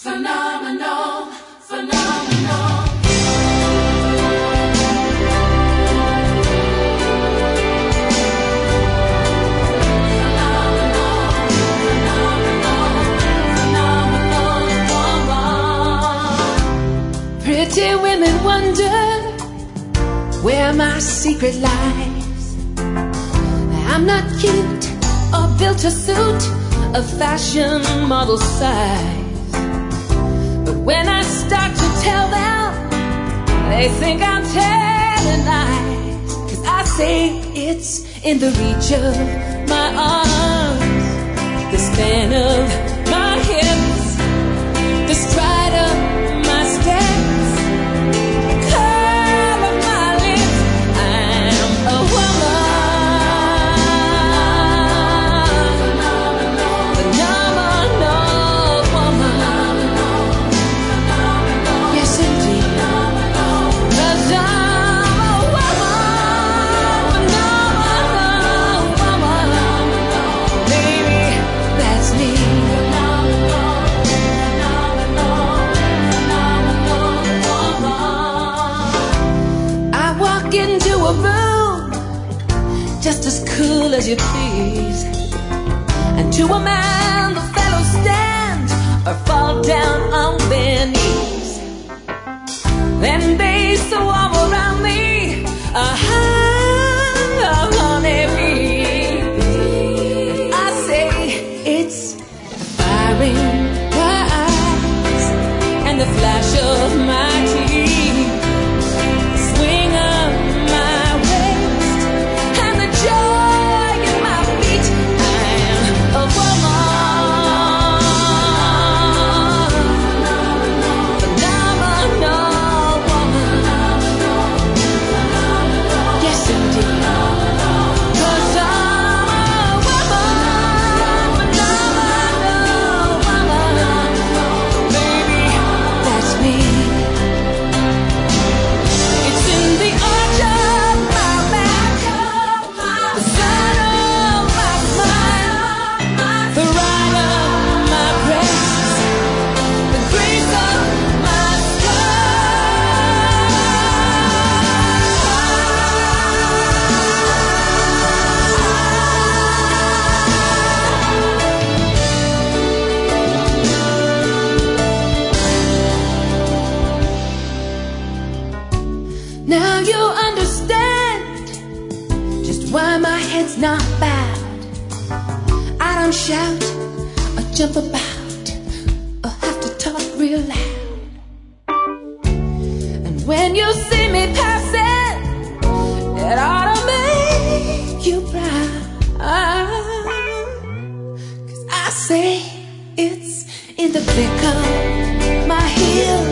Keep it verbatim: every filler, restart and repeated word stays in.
Phenomenal, phenomenal. Pretty women wonder where my secret lies. I'm not cute or built to suit a fashion model size. But when I start to tell them, they think I'm telling lies. 'Cause I say it's in the reach of my arms, the span of my hips, the stride of my steps, curve of my lips. I'm a woman. Just as cool as you please, and to a man the fellows stand or fall down on their knees. Then they swarm around me, a honeybee. I say it's the firing my eyes and the flash of my teeth, the swing of my waist and the joy in my feet. I'm a woman, phenomenal woman. Yes, indeed. 'Cause I'm a woman, phenomenal woman. Baby, that's me. It's in the arch of my back, the side of my smile, the right of my breasts, the grace of my Now you understand just why my head's not bowed. I don't shout or jump about or have to talk real loud. And when you see me passing, it ought to make you proud. 'Cause I say it's in the flick of my heel